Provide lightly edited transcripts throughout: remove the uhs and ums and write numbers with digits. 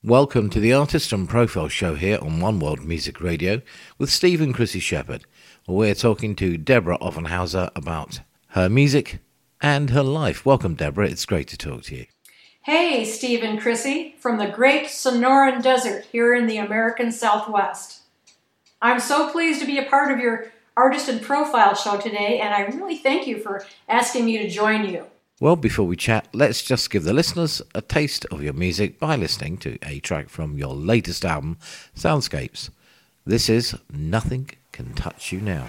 Welcome to the Artist and Profile Show here on One World Music Radio with Steve and Chrissy Shepherd. We're talking to Deborah Offenhauser about her music and her life. Welcome, Deborah. It's great to talk to you. Hey, Steve and Chrissy, from the great Sonoran Desert here in the American Southwest. I'm so pleased to be a part of your Artist and Profile Show today, and I really thank you for asking me to join you. Well, before we chat, let's just give the listeners a taste of your music by listening to a track from your latest album, Soundscapes. This is Nothing Can Touch You Now.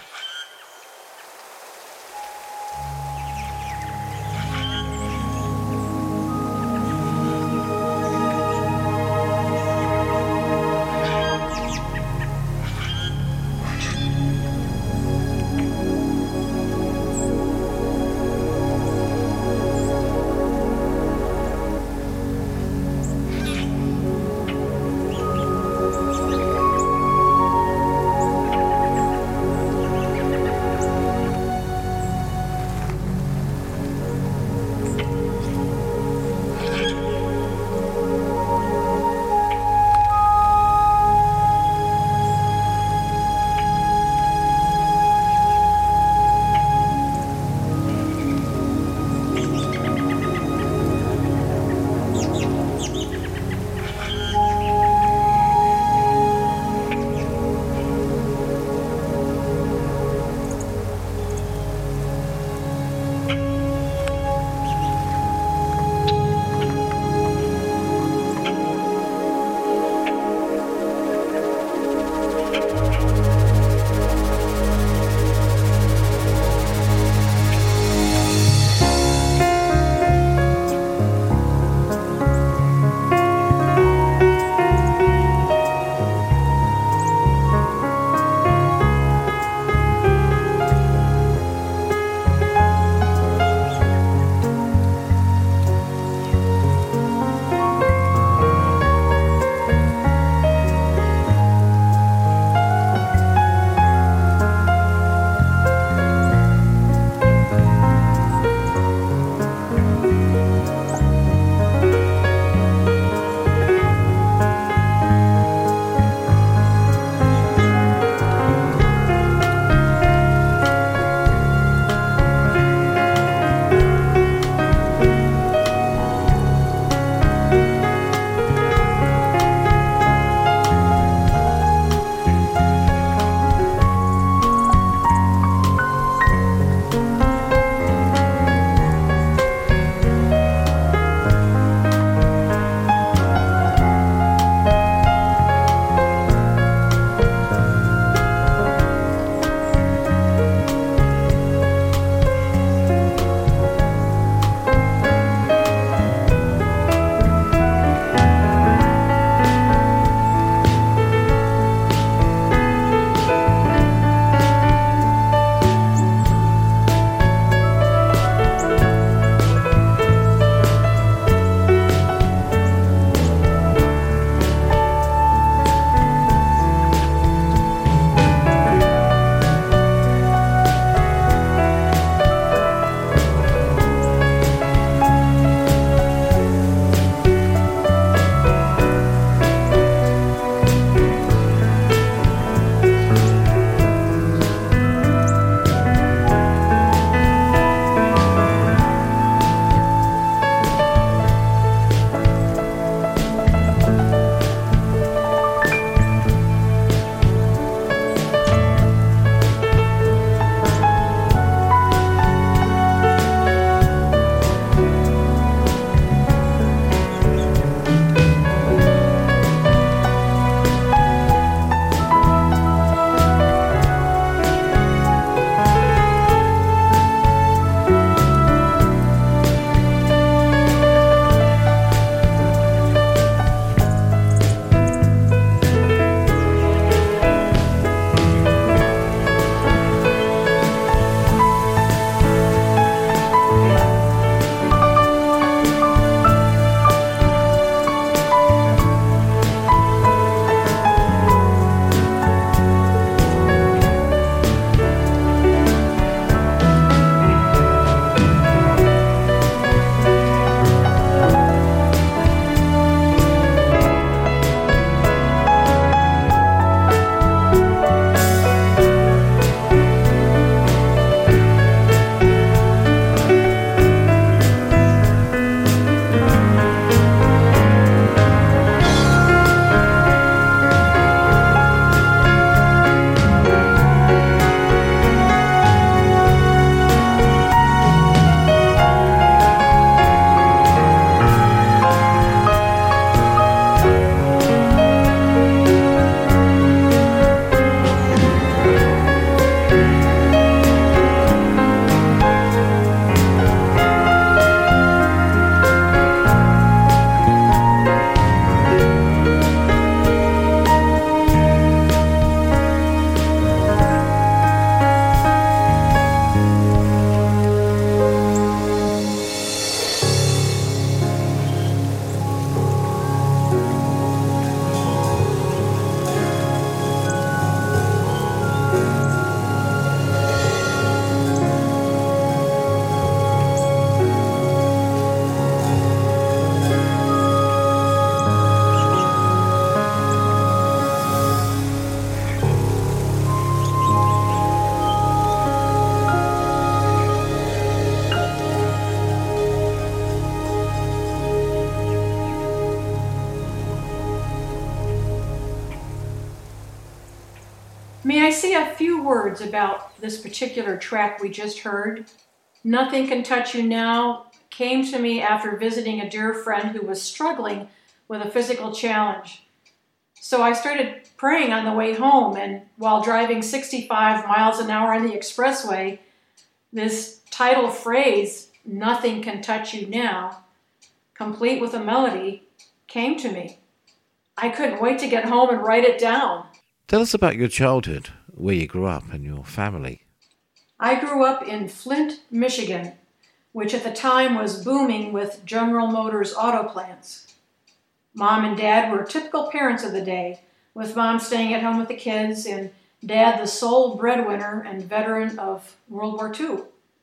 May I say a few words about this particular track we just heard? Nothing Can Touch You Now came to me after visiting a dear friend who was struggling with a physical challenge. So I started praying on the way home, and while driving 65 miles an hour on the expressway, this title phrase, "Nothing Can Touch You Now," complete with a melody, came to me. I couldn't wait to get home and write it down. Tell us about your childhood, where you grew up and your family. I grew up in Flint, Michigan, which at the time was booming with General Motors auto plants. Mom and Dad were typical parents of the day, with Mom staying at home with the kids and Dad the sole breadwinner and veteran of World War II.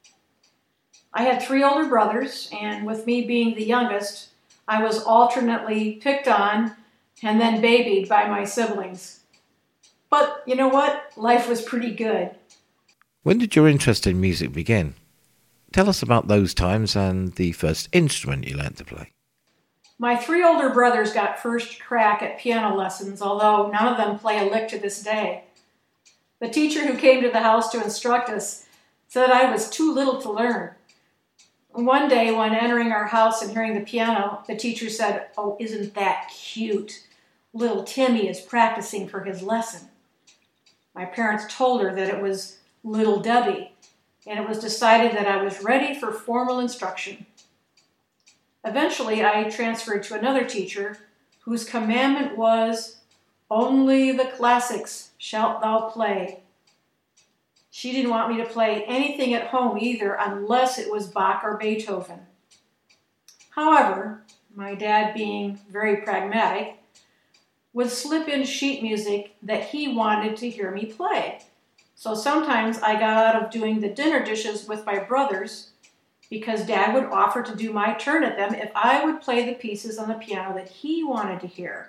I had 3 older brothers, and with me being the youngest, I was alternately picked on and then babied by my siblings. But you know what? Life was pretty good. When did your interest in music begin? Tell us about those times and the first instrument you learned to play. My 3 older brothers got first crack at piano lessons, although none of them play a lick to this day. The teacher who came to the house to instruct us said I was too little to learn. One day, when entering our house and hearing the piano, the teacher said, "Oh, isn't that cute? Little Timmy is practicing for his lesson." My parents told her that it was Little Debbie, and it was decided that I was ready for formal instruction. Eventually, I transferred to another teacher whose commandment was, "Only the classics shalt thou play." She didn't want me to play anything at home either unless it was Bach or Beethoven. However, my dad, being very pragmatic, would slip in sheet music that he wanted to hear me play. So sometimes I got out of doing the dinner dishes with my brothers because Dad would offer to do my turn at them if I would play the pieces on the piano that he wanted to hear.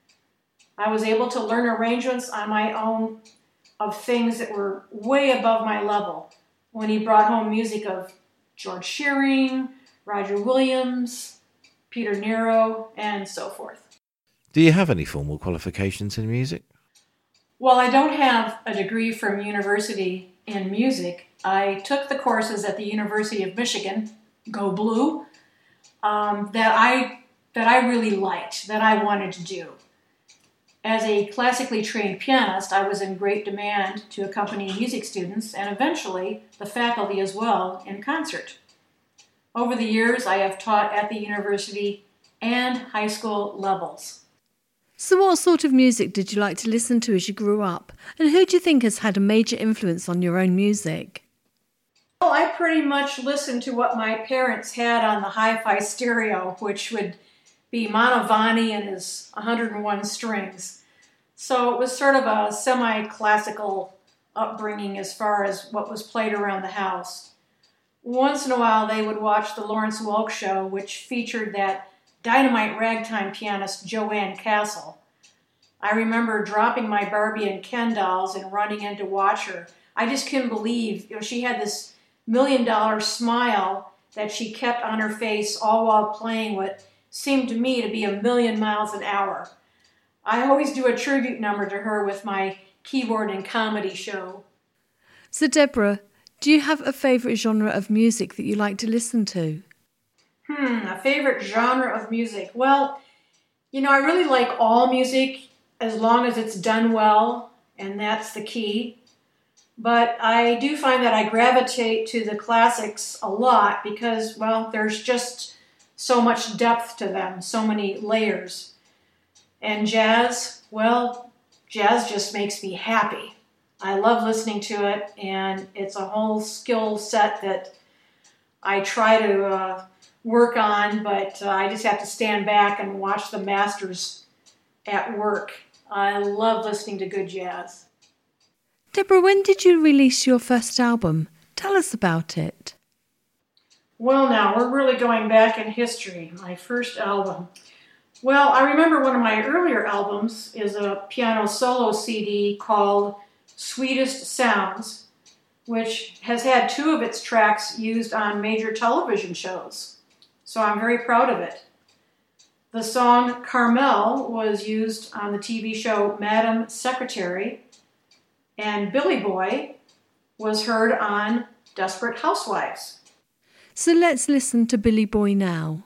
I was able to learn arrangements on my own of things that were way above my level when he brought home music of George Shearing, Roger Williams, Peter Nero, and so forth. Do you have any formal qualifications in music? While I don't have a degree from university in music, I took the courses at the University of Michigan, go Blue, that I really liked, that I wanted to do. As a classically trained pianist, I was in great demand to accompany music students and eventually the faculty as well in concert. Over the years, I have taught at the university and high school levels. So what sort of music did you like to listen to as you grew up? And who do you think has had a major influence on your own music? Well, I pretty much listened to what my parents had on the hi-fi stereo, which would be Mantovani and his 101 strings. So it was sort of a semi-classical upbringing as far as what was played around the house. Once in a while they would watch the Lawrence Welk Show, which featured that dynamite ragtime pianist Joanne Castle. I remember dropping my Barbie and Ken dolls and running in to watch her. I just couldn't believe, she had this $1 million smile that she kept on her face all while playing what seemed to me to be 1,000,000 miles an hour. I always do a tribute number to her with my keyboard and comedy show. So Deborah, do you have a favourite genre of music that you like to listen to? A favorite genre of music. Well, I really like all music as long as it's done well, and that's the key. But I do find that I gravitate to the classics a lot because, well, there's just so much depth to them, so many layers. And jazz, well, jazz just makes me happy. I love listening to it, and it's a whole skill set that I try to work on, but I just have to stand back and watch the masters at work. I love listening to good jazz. Deborah, when did you release your first album? Tell us about it. Well, now, we're really going back in history. My first album. Well, I remember one of my earlier albums is a piano solo CD called Sweetest Sounds, which has had 2 of its tracks used on major television shows. So I'm very proud of it. The song Carmel was used on the TV show Madam Secretary, And Billy Boy was heard on Desperate Housewives. So let's listen to Billy Boy now.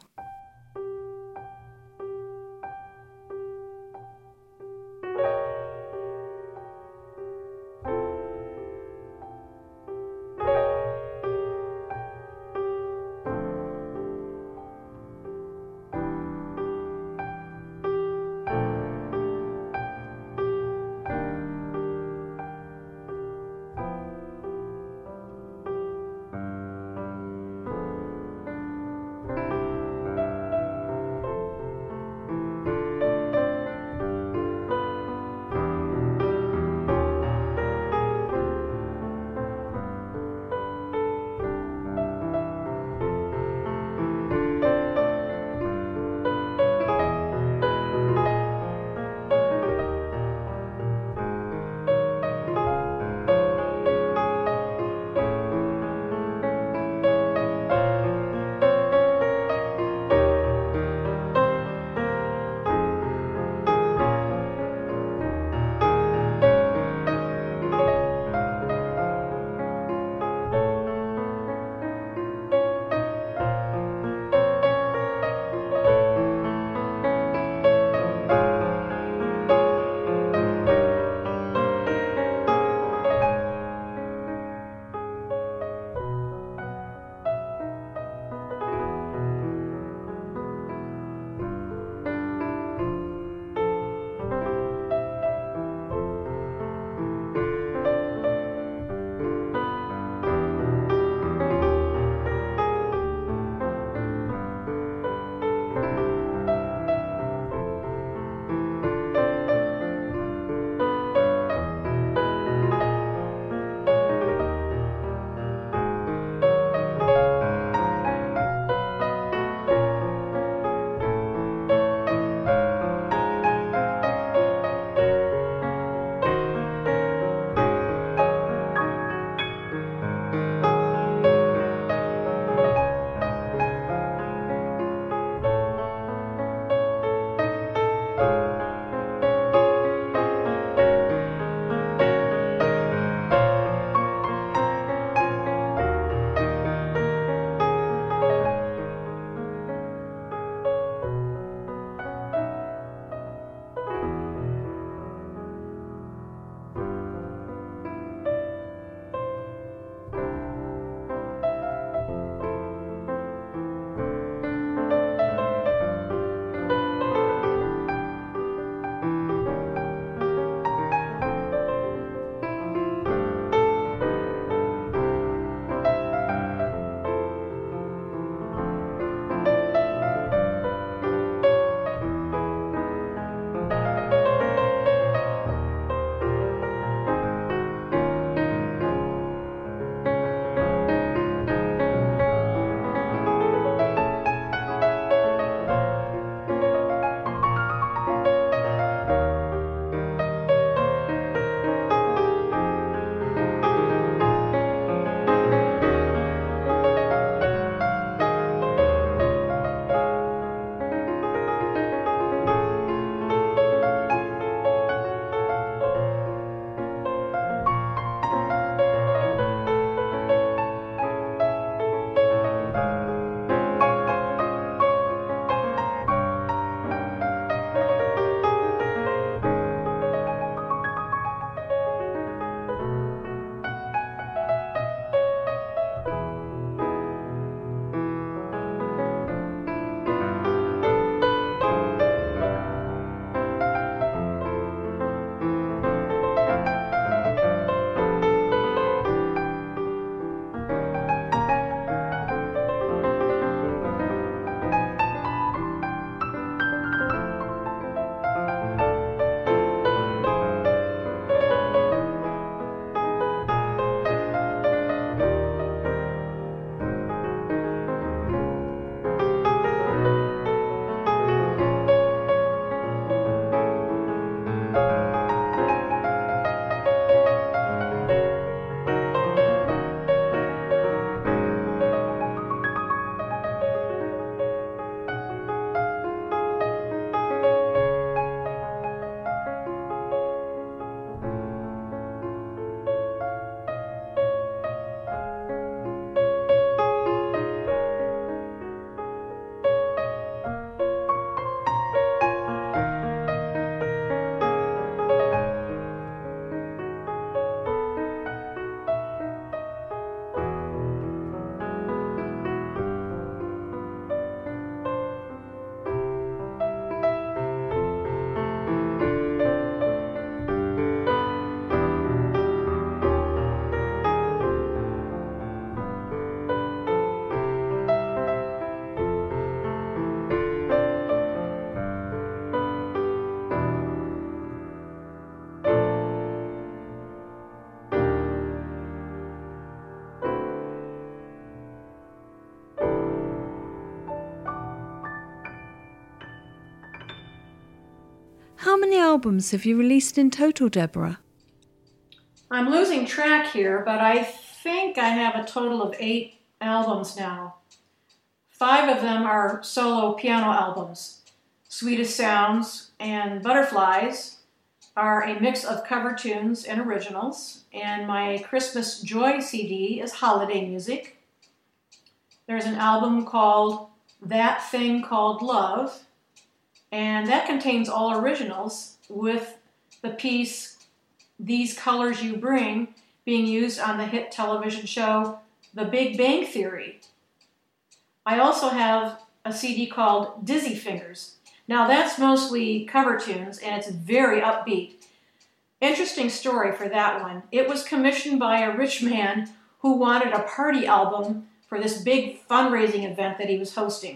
How many albums have you released in total, Deborah? I'm losing track here, but I think I have a total of 8 albums now. 5 of them are solo piano albums. Sweetest Sounds and Butterflies are a mix of cover tunes and originals, and my Christmas Joy CD is holiday music. There's an album called That Thing Called Love, and that contains all originals, with the piece These Colors You Bring being used on the hit television show The Big Bang Theory. I also have a CD called Dizzy Fingers. Now that's mostly cover tunes, and it's very upbeat. Interesting story for that one. It was commissioned by a rich man who wanted a party album for this big fundraising event that he was hosting.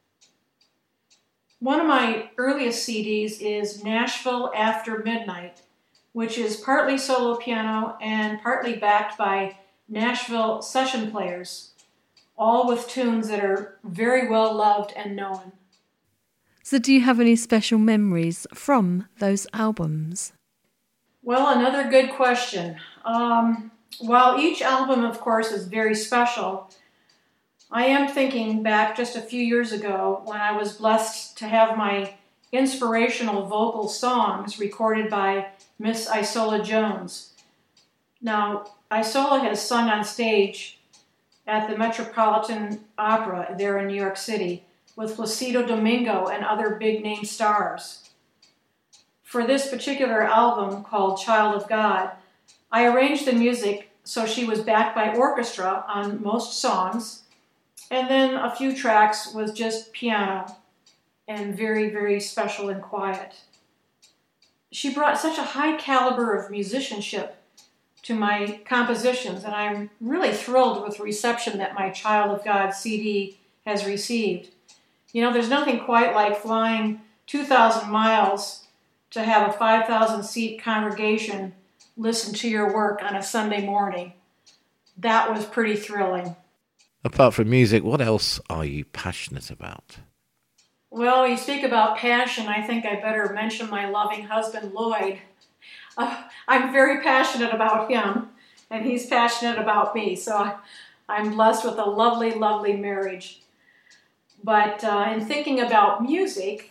One of my earliest CDs is Nashville After Midnight, which is partly solo piano and partly backed by Nashville session players, all with tunes that are very well loved and known. So do you have any special memories from those albums? Well, another good question. While each album, of course, is very special, I am thinking back just a few years ago when I was blessed to have my inspirational vocal songs recorded by Miss Isola Jones. Now, Isola has sung on stage at the Metropolitan Opera there in New York City with Placido Domingo and other big-name stars. For this particular album called Child of God, I arranged the music so she was backed by orchestra on most songs, and then a few tracks with just piano and very, very special and quiet. She brought such a high caliber of musicianship to my compositions, and I'm really thrilled with the reception that my Child of God CD has received. You know, there's nothing quite like flying 2,000 miles to have a 5,000-seat congregation listen to your work on a Sunday morning. That was pretty thrilling. Apart from music, what else are you passionate about? Well, you speak about passion, I think I better mention my loving husband, Lloyd. I'm very passionate about him, and he's passionate about me, so I'm blessed with a lovely, lovely marriage. But in thinking about music,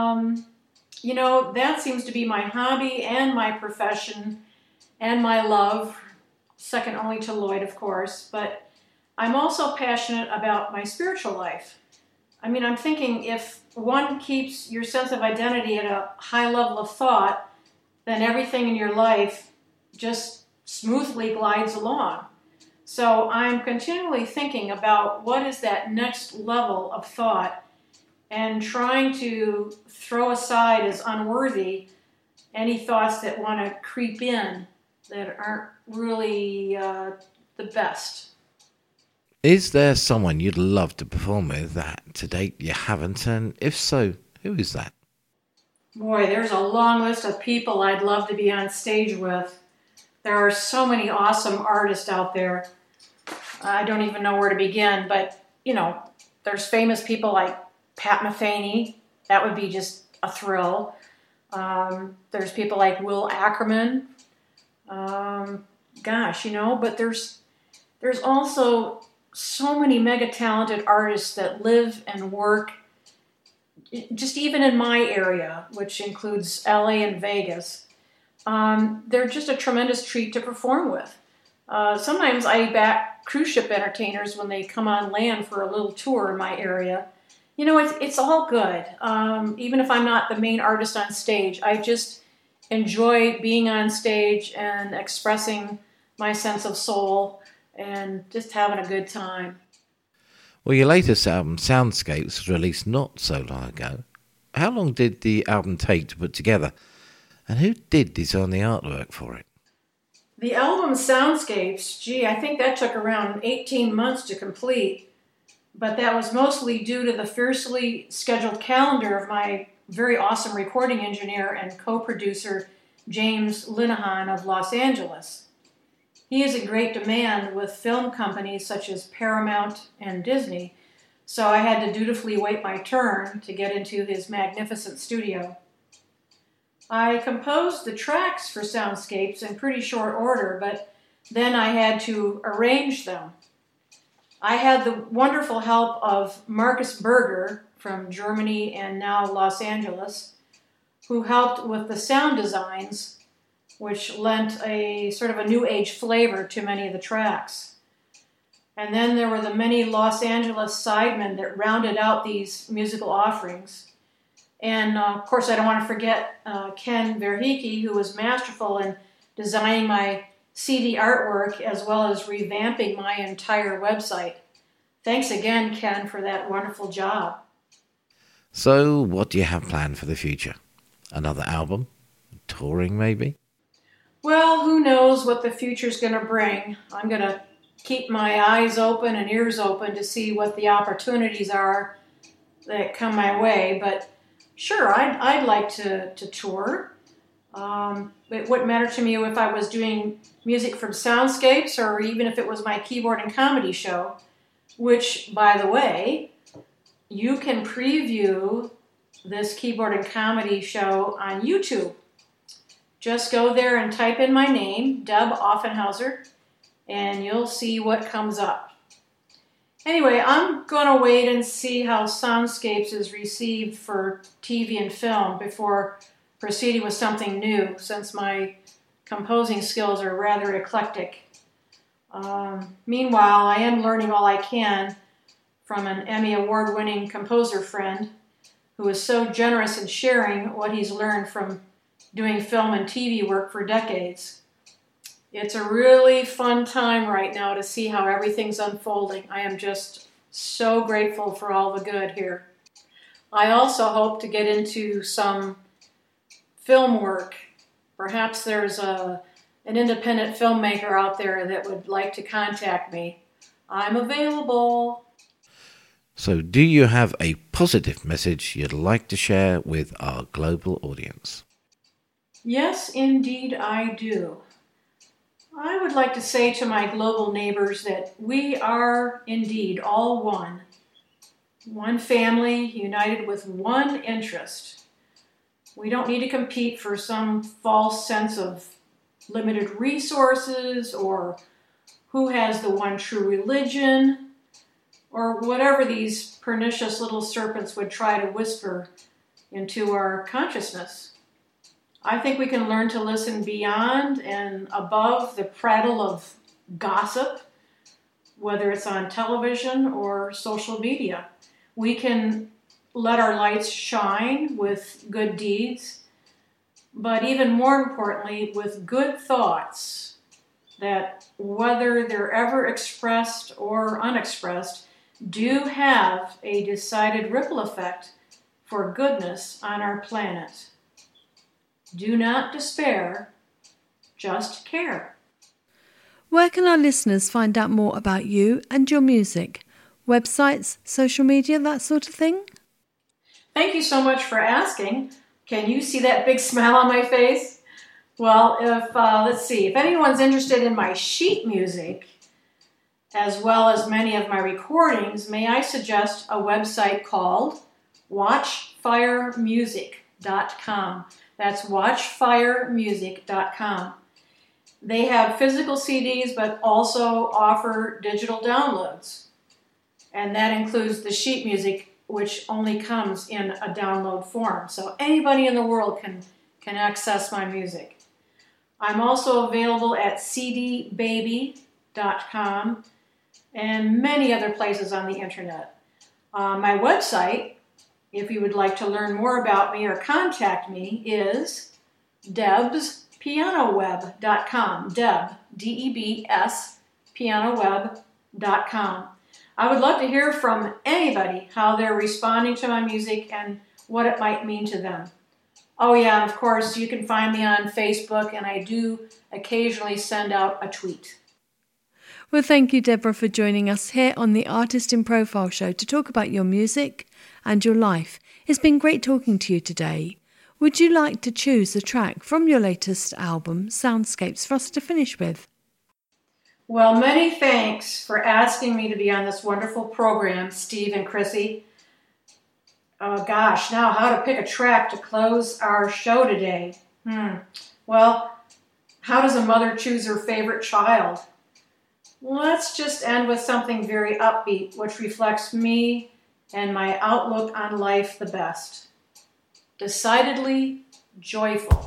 you know, that seems to be my hobby and my profession and my love, second only to Lloyd, of course, but I'm also passionate about my spiritual life. I mean, I'm thinking if one keeps your sense of identity at a high level of thought, then everything in your life just smoothly glides along. So I'm continually thinking about what is that next level of thought and trying to throw aside as unworthy any thoughts that want to creep in that aren't really the best. Is there someone you'd love to perform with that to date you haven't? And if so, who is that? Boy, there's a long list of people I'd love to be on stage with. There are so many awesome artists out there. I don't even know where to begin, but, you know, there's famous people like Pat Metheny. That would be just a thrill. There's people like Will Ackerman. Gosh, you know, but there's also so many mega talented artists that live and work just even in my area, which includes LA and Vegas. They're just a tremendous treat to perform with. Sometimes I back cruise ship entertainers when they come on land for a little tour in my area. You know, it's all good. Even if I'm not the main artist on stage, I just enjoy being on stage and expressing my sense of soul and just having a good time. Well, your latest album, Soundscapes, was released not so long ago. How long did the album take to put together? And who did design the artwork for it? The album Soundscapes, I think that took around 18 months to complete. But that was mostly due to the fiercely scheduled calendar of my very awesome recording engineer and co-producer, James Linehan of Los Angeles. He is in great demand with film companies such as Paramount and Disney, so I had to dutifully wait my turn to get into his magnificent studio. I composed the tracks for Soundscapes in pretty short order, but then I had to arrange them. I had the wonderful help of Marcus Berger from Germany and now Los Angeles, who helped with the sound designs, which lent a sort of a new age flavor to many of the tracks. And then there were the many Los Angeles sidemen that rounded out these musical offerings. And of course, I don't want to forget Ken Verheeke, who was masterful in designing my CD artwork as well as revamping my entire website. Thanks again, Ken, for that wonderful job. So, what do you have planned for the future? Another album? Touring, maybe? Well, who knows what the future's going to bring. I'm going to keep my eyes open and ears open to see what the opportunities are that come my way. But sure, I'd like to tour. It wouldn't matter to me if I was doing music from Soundscapes or even if it was my keyboard and comedy show, which, by the way, you can preview this keyboard and comedy show on YouTube. Just go there and type in my name, Deb Offenhauser, and you'll see what comes up. Anyway, I'm going to wait and see how Soundscapes is received for TV and film before proceeding with something new, since my composing skills are rather eclectic. Meanwhile, I am learning all I can from an Emmy Award-winning composer friend who is so generous in sharing what he's learned from doing film and TV work for decades. It's a really fun time right now to see how everything's unfolding. I am just so grateful for all the good here. I also hope to get into some film work. Perhaps there's an independent filmmaker out there that would like to contact me. I'm available. So, do you have a positive message you'd like to share with our global audience? Yes, indeed I do. I would like to say to my global neighbors that we are indeed all one. One family united with one interest. We don't need to compete for some false sense of limited resources or who has the one true religion or whatever these pernicious little serpents would try to whisper into our consciousness. I think we can learn to listen beyond and above the prattle of gossip, whether it's on television or social media. We can let our lights shine with good deeds, but even more importantly, with good thoughts that, whether they're ever expressed or unexpressed, do have a decided ripple effect for goodness on our planet. Do not despair, just care. Where can our listeners find out more about you and your music? Websites, social media, that sort of thing? Thank you so much for asking. Can you see that big smile on my face? Well, if anyone's interested in my sheet music, as well as many of my recordings, may I suggest a website called watchfiremusic.com. That's watchfiremusic.com. They have physical CDs, but also offer digital downloads. And that includes the sheet music, which only comes in a download form. So anybody in the world can access my music. I'm also available at cdbaby.com and many other places on the internet. My website, if you would like to learn more about me or contact me, is debspianoweb.com. Deb, D-E-B-S, pianoweb.com. I would love to hear from anybody how they're responding to my music and what it might mean to them. Oh yeah, and of course you can find me on Facebook, and I do occasionally send out a tweet. Well, thank you, Deborah, for joining us here on the Artist in Profile show to talk about your music and your life. It's been great talking to you today. Would you like to choose a track from your latest album, Soundscapes, for us to finish with? Well, many thanks for asking me to be on this wonderful program, Steve and Chrissy. Oh gosh, now how to pick a track to close our show today. Well, how does a mother choose her favorite child? Let's just end with something very upbeat, which reflects me and my outlook on life the best. Decidedly joyful.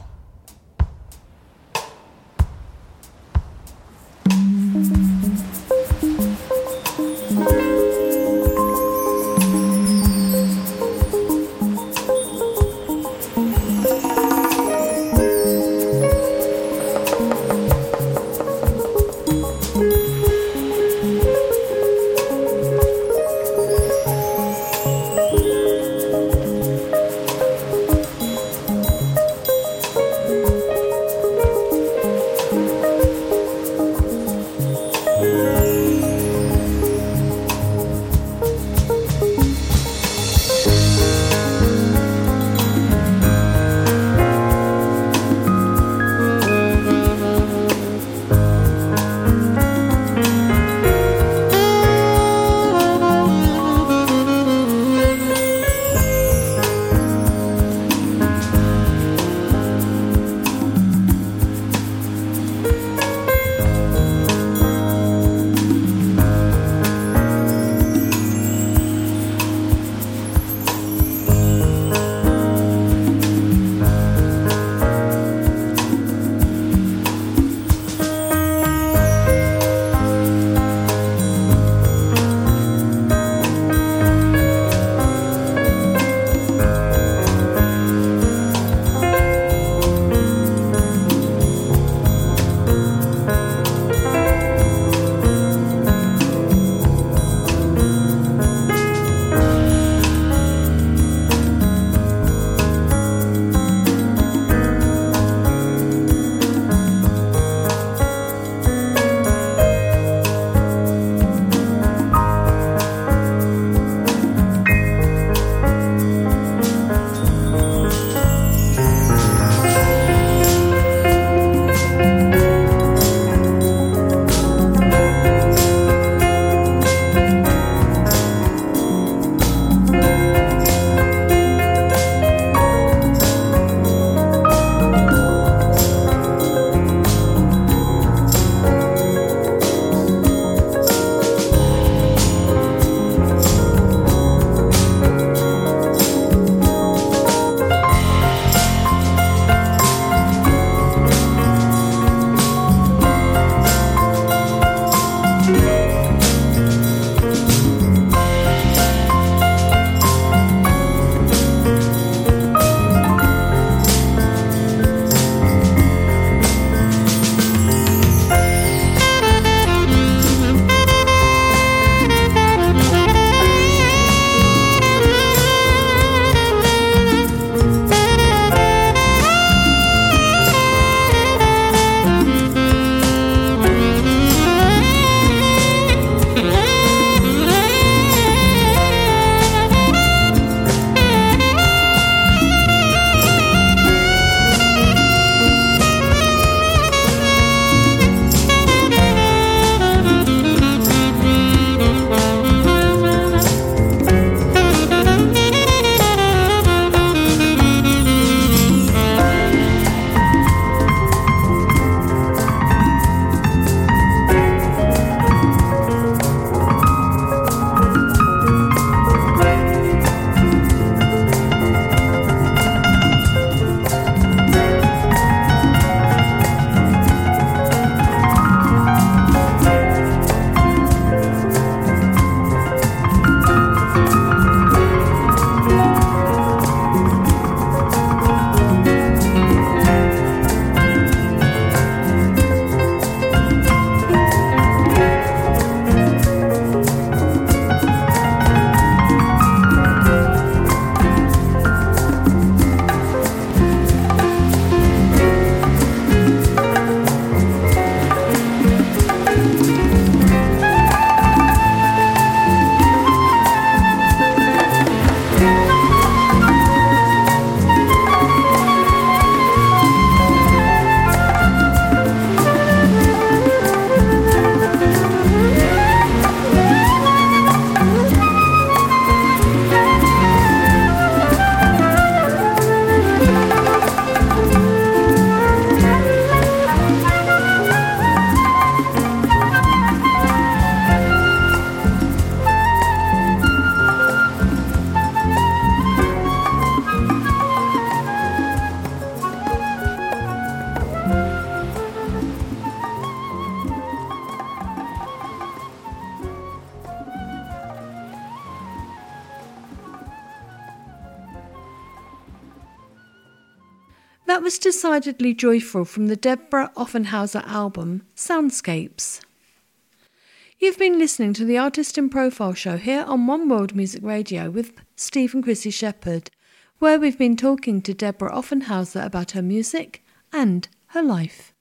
was decidedly joyful from the Deborah Offenhauser album, Soundscapes. You've been listening to the Artist in Profile show here on One World Music Radio with Steve and Chrissy Shepherd, where we've been talking to Deborah Offenhauser about her music and her life.